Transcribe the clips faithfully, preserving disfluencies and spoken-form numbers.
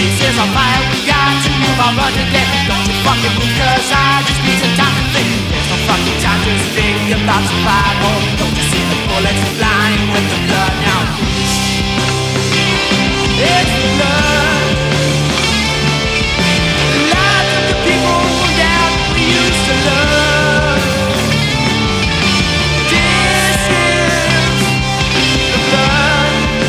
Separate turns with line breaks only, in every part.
Faces on fire, we got to move our run again. Don't you fucking move, cause I just need some time to think. There's no fucking time to think about survival. Don't you see the bullets flying with the blood now? It's the blood. The lives of the people that we used to love. This is the blood.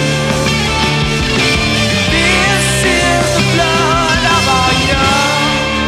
This is the blood of our young.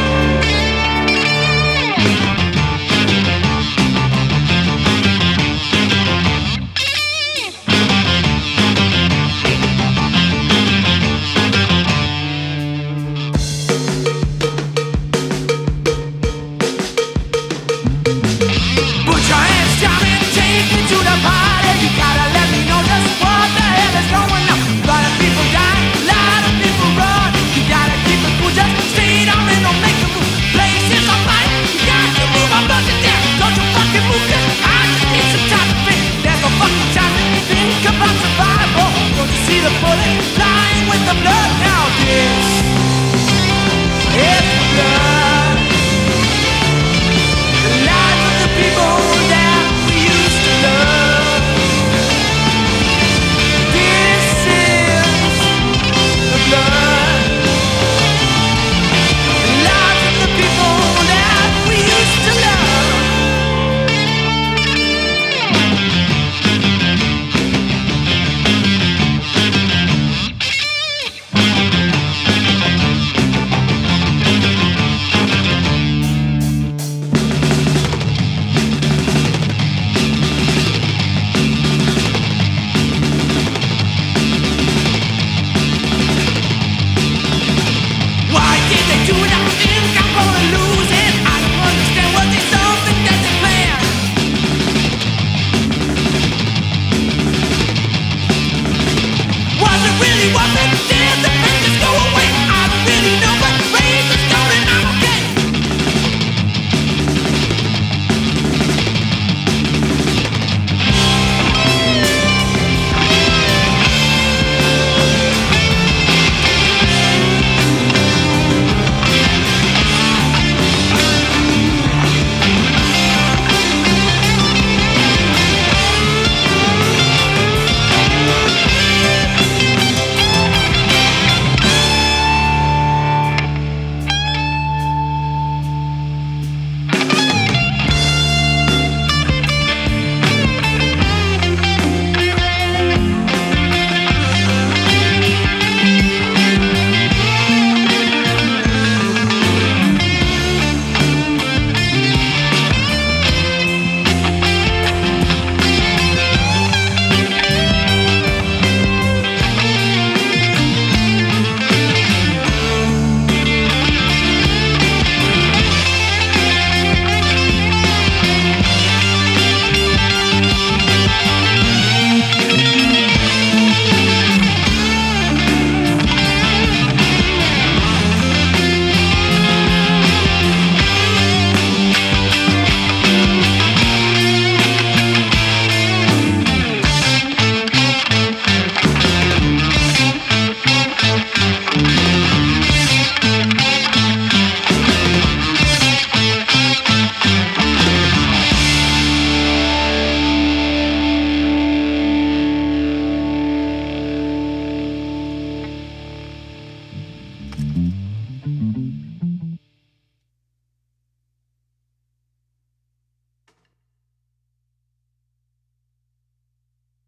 Put your hands down and take me to the party. You gotta let me know just what the hell is going on. A lot of people die, a lot of people run. You gotta keep it cool, just stay down and don't make a move. Places on fire, you got to move, I'm about to down. Don't you fucking move, cause I just need some time to think. There's no fucking time to think about survival. Don't you see the bullet flying with the blood now? This